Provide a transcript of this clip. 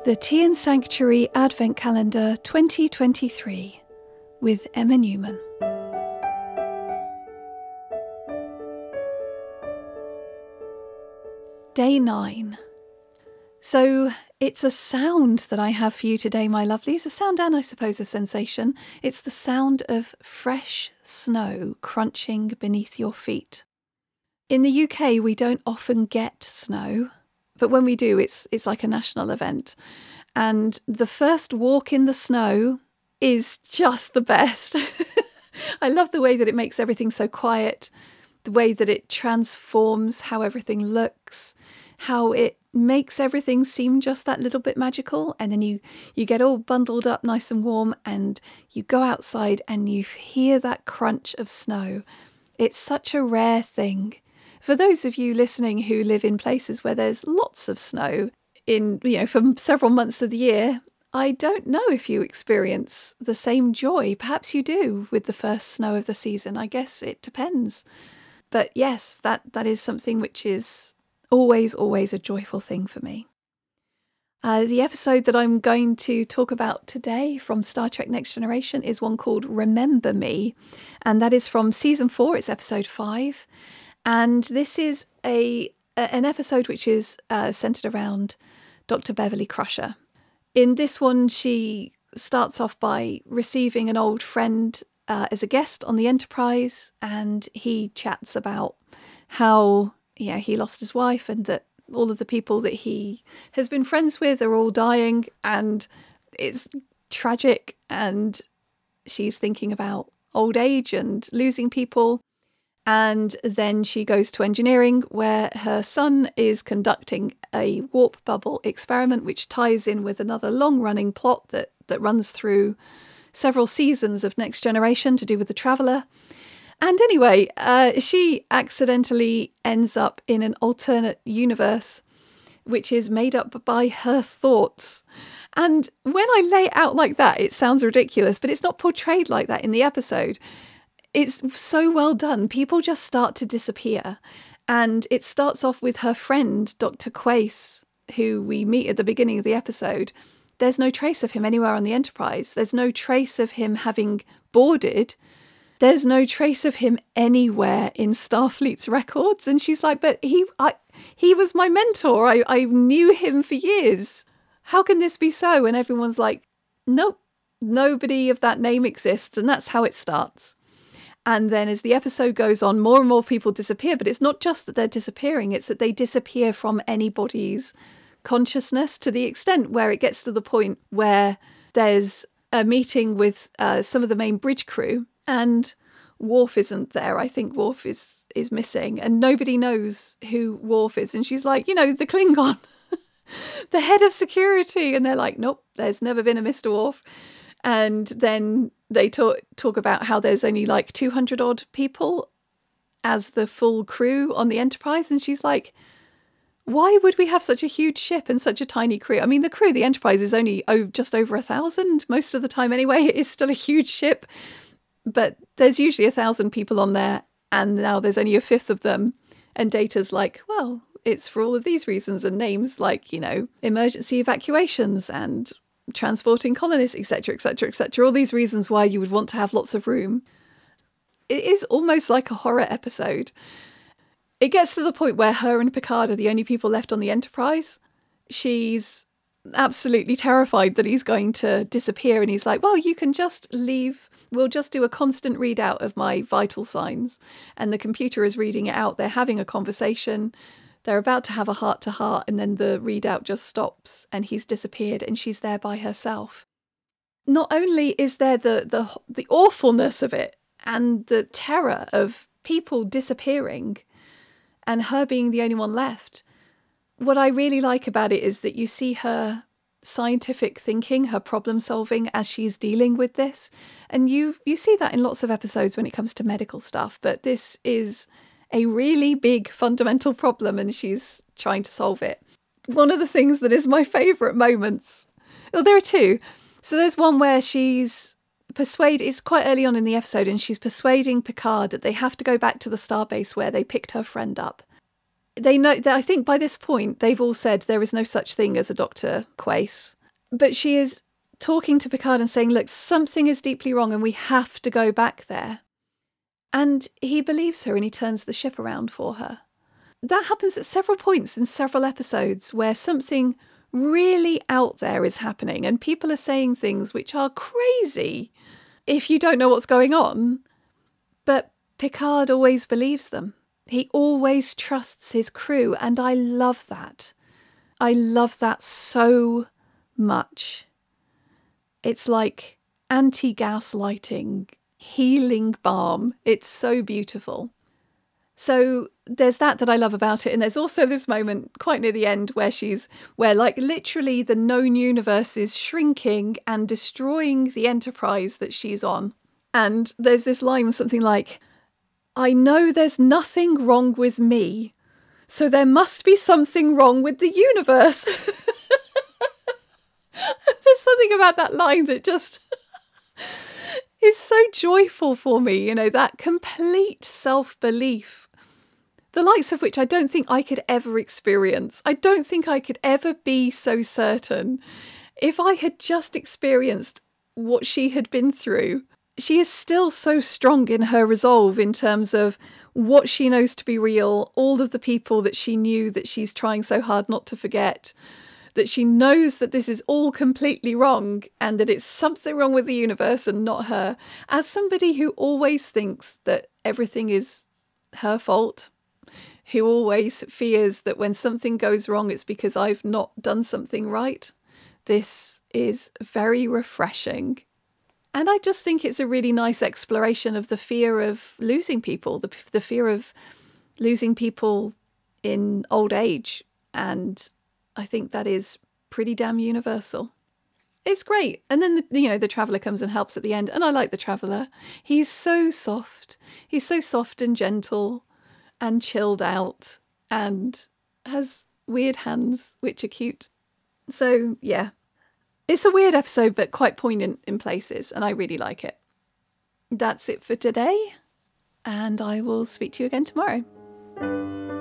The Tea and Sanctuary Advent Calendar 2023 with Emma Newman. Day 9. So it's a sound that I have for you today, my lovelies. A sound and I suppose a sensation. It's the sound of fresh snow crunching beneath your feet. In the UK, we don't often get snow, but when we do, it's like a national event. And the first walk in the snow is just the best. I love the way that it makes everything so quiet, the way that it transforms how everything looks, how it makes everything seem just that little bit magical. And then you get all bundled up nice and warm and you go outside and you hear that crunch of snow. It's such a rare thing. For those of you listening who live in places where there's lots of snow for several months of the year, I don't know if you experience the same joy. Perhaps you do with the first snow of the season. I guess it depends. But yes, that is something which is always a joyful thing for me. The episode that I'm going to talk about today from Star Trek Next Generation is one called Remember Me, and that is from season 4. It's episode 5. And this is an episode which is centered around Dr. Beverly Crusher. In this one, she starts off by receiving an old friend as a guest on the Enterprise, and he chats about how he lost his wife and that all of the people that he has been friends with are all dying, and it's tragic, and she's thinking about old age and losing people. And then she goes to engineering, where her son is conducting a warp bubble experiment, which ties in with another long-running plot that runs through several seasons of Next Generation to do with the Traveller. And anyway, she accidentally ends up in an alternate universe, which is made up by her thoughts. And when I lay it out like that, it sounds ridiculous, but it's not portrayed like that in the episode. It's so well done. People just start to disappear. And it starts off with her friend, Dr. Quace, who we meet at the beginning of the episode. There's no trace of him anywhere on the Enterprise. There's no trace of him having boarded. There's no trace of him anywhere in Starfleet's records. And she's like, but he was my mentor. I knew him for years. How can this be so? And everyone's like, nope, nobody of that name exists. And that's how it starts. And then as the episode goes on, more and more people disappear. But it's not just that they're disappearing, it's that they disappear from anybody's consciousness, to the extent where it gets to the point where there's a meeting with some of the main bridge crew and Worf isn't there. I think Worf is missing and nobody knows who Worf is. And she's like, the Klingon, the head of security. And they're like, nope, there's never been a Mr. Worf. And then they talk about how there's only like 200 odd people as the full crew on the Enterprise. And she's like, why would we have such a huge ship and such a tiny crew? I mean, the crew of the Enterprise is only just over 1,000 most of the time anyway. It is still a huge ship, but there's usually 1,000 people on there. And now there's only a fifth of them. And Data's like, well, it's for all of these reasons, and names like, emergency evacuations and transporting colonists, etc., etc., etc. All these reasons why you would want to have lots of room. It is almost like a horror episode. It gets to the point where her and Picard are the only people left on the Enterprise. She's absolutely terrified that he's going to disappear, and he's like, well, you can just leave. We'll just do a constant readout of my vital signs. And the computer is reading it out. They're having a conversation. They're about to have a heart-to-heart, and then the readout just stops and he's disappeared and she's there by herself. Not only is there the awfulness of it and the terror of people disappearing and her being the only one left, what I really like about it is that you see her scientific thinking, her problem solving as she's dealing with this. And you see that in lots of episodes when it comes to medical stuff, but this is a really big fundamental problem and she's trying to solve it. One of the things that is my favourite moments, well, there are two. So there's one where it's quite early on in the episode, and she's persuading Picard that they have to go back to the starbase where they picked her friend up. They know that, I think by this point they've all said there is no such thing as a Dr. Quace. But she is talking to Picard and saying, look, something is deeply wrong and we have to go back there. And he believes her and he turns the ship around for her. That happens at several points in several episodes where something really out there is happening and people are saying things which are crazy if you don't know what's going on. But Picard always believes them. He always trusts his crew, and I love that. I love that so much. It's like anti-gaslighting, healing balm. It's so beautiful. So there's that I love about it. And there's also this moment quite near the end where like literally the known universe is shrinking and destroying the Enterprise that she's on. And there's this line, something like, I know there's nothing wrong with me, so there must be something wrong with the universe. There's something about that line that just is so joyful for me, that complete self-belief, the likes of which I don't think I could ever experience. I don't think I could ever be so certain. If I had just experienced what she had been through, she is still so strong in her resolve in terms of what she knows to be real, all of the people that she knew that she's trying so hard not to forget, that she knows that this is all completely wrong and that it's something wrong with the universe and not her. As somebody who always thinks that everything is her fault, who always fears that when something goes wrong, it's because I've not done something right, this is very refreshing. And I just think it's a really nice exploration of the fear of losing people, the fear of losing people in old age. And I think that is pretty damn universal. It's great. And then, the Traveller comes and helps at the end. And I like the Traveller. He's so soft. He's so soft and gentle and chilled out and has weird hands, which are cute. So, yeah. It's a weird episode, but quite poignant in places, and I really like it. That's it for today, and I will speak to you again tomorrow.